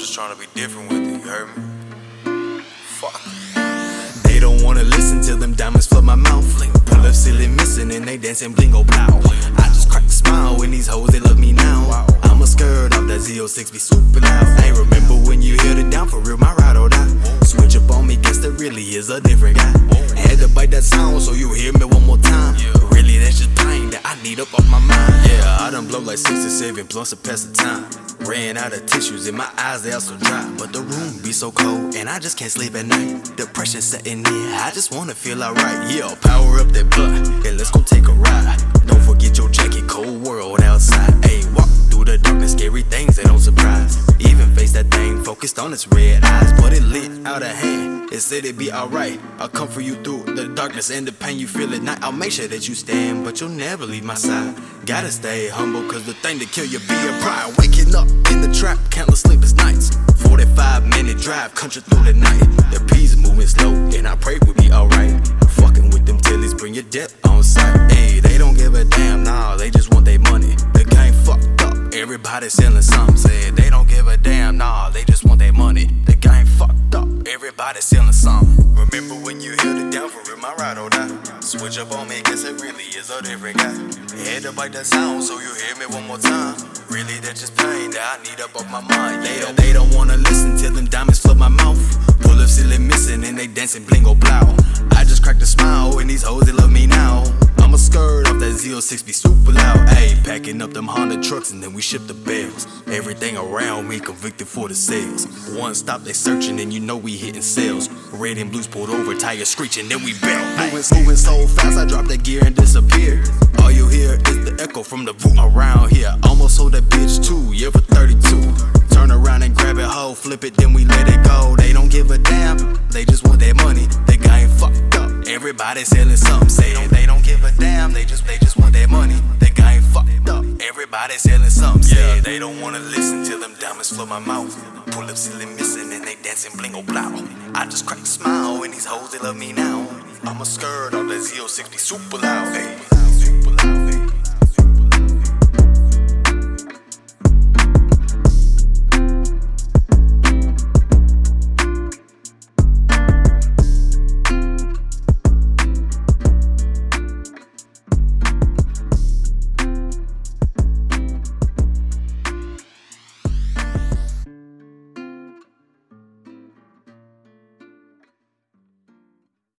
just trying to be different with it, you heard me? Fuck. They don't wanna listen till them diamonds flood my mouth. Pull up silly missing and they dancing blingo blow. I just crack a smile when these hoes, they love me now. I'm a skirt off that Z06 be super loud. Hey, remember when you held it down for real, my ride or die. Switch up on me, guess that really is a different guy. Had to bite that sound so you hear me one more time. Really, that's just pain that I need up off my mind. Yeah, I done blow like 67 blunts to pass the time. Ran out of tissues in my eyes, they are so dry. But the room be so cold and I just can't sleep at night. Depression setting in, I just wanna feel alright. Yeah, power up that blunt and let's go take a ride. Don't forget your jacket, cold world outside. Ayy, walk through the darkness, scary things that don't surprise. Even face that thing, focused on its red eyes. But it lit out of hand, it said it'd be alright. I'll come for you through the darkness and the pain you feel at night. I'll make sure that you stand, but you'll never leave my side. Gotta stay humble, cause the thing that kill you be your pride. Waking up in the trap, countless sleepless nights. 45-minute drive, country through the night. The P's moving slow, and I pray we'll be alright. Fucking with them tillies, bring your death on sight. Ayy, they don't give a damn, nah, they just want their money. The game fucked up, everybody selling something. Said they don't give a damn, nah, they just want their money. The game fucked up, everybody selling something. Remember when you held it down for real, my ride or die. Switch up on me, guess it really is a different guy. Had to bite that sound so you hear me one more time. Really, that's just pain that I need up off my mind. They don't wanna listen till them diamonds flood my mouth. Pull up silly missing and they dancing blingo blow. I just cracked a smile and these hoes, they love me now. I'm a skirt off that Z06 be super loud. Ayy, packing up them Honda trucks and then we ship the bells. Everything around me convicted for the sales. One stop they searching and you know we hitting sales. Red and blues pulled over, tires screeching, then we belt. Moving so fast, I drop that gear and disappear. All you hear is the echo from the boom around here. Almost sold that bitch too, yeah, for 32. Turn around and grab it, hoe, flip it, then we let it go. They don't give a damn, they just want their money. They game fucked up, everybody selling something. Saying they don't give a damn, they just want their money. They game fucked up, everybody selling something. Yeah, they don't wanna listen till them diamonds flood my mouth. Pull up silly missing and they dancing blingo blow. I just crack a smile when these hoes, they love me now. I'm a skirt on that Z06 be super loud. Ay.